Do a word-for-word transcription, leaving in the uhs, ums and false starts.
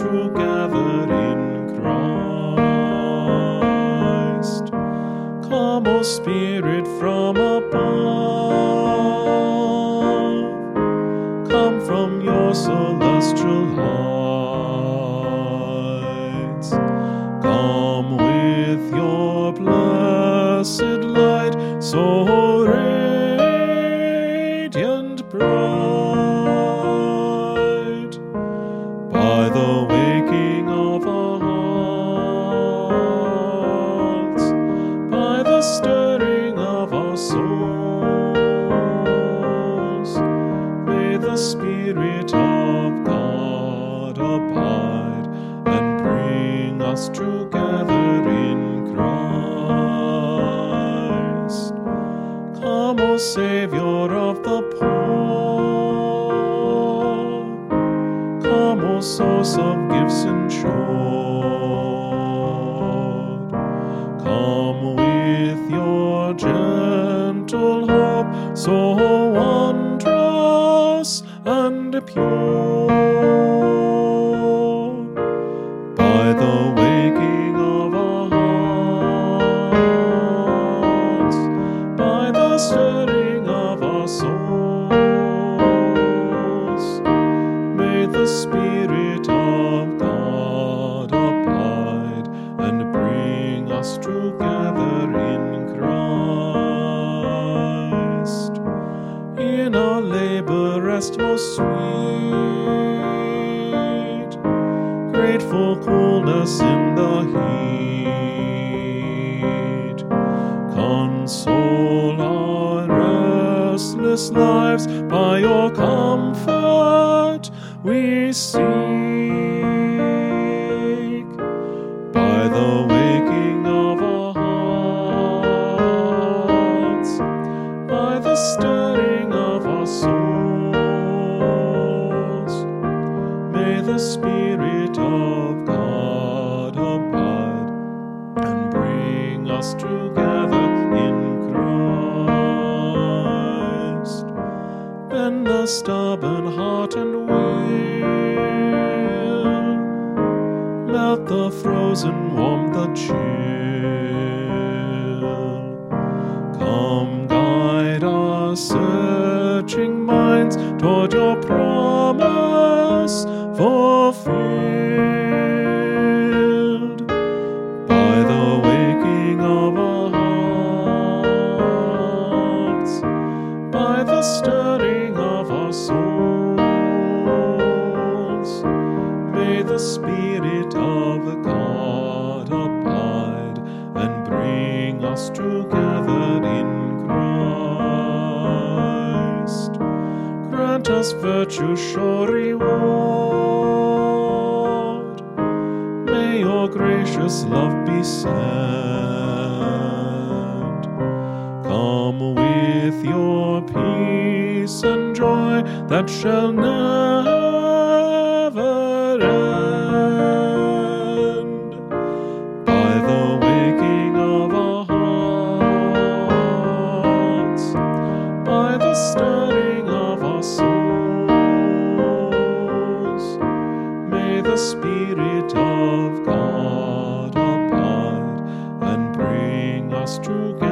together in Christ. Come, O Spirit from above, come from your celestial heights. Come with your blessed light, so radiant bright. By the waking of our hearts, by the stirring of our souls, may the Spirit of God abide and bring us together in Christ. Come, O Saviour of the poor, come, O source of gifts ensured, come with your gentle hope, so wondrous and pure. By the waking of our hearts, by the stirring of our souls, may the Spirit of God abide and bring us together in Christ. In our labor rest most sweet, grateful coolness in the heat. Console our restless lives by your comfort we seek. By the waking of our hearts, by the stirring of our souls, may the Spirit of God abide and bring us together in Christ. Bend the stubborn heart and will, melt the frozen, warm the chill. Come, guide our searching minds toward your promise fulfilled. By the waking of our hearts, by the stirring of our souls, may the Spirit of God abide and bring us together in Christ. Grant us virtue's sure reward, may your gracious love be sent. Come with your peace and joy that shall never end. By the waking of our hearts, by the stirring of our souls, may the Spirit of God abide and bring us together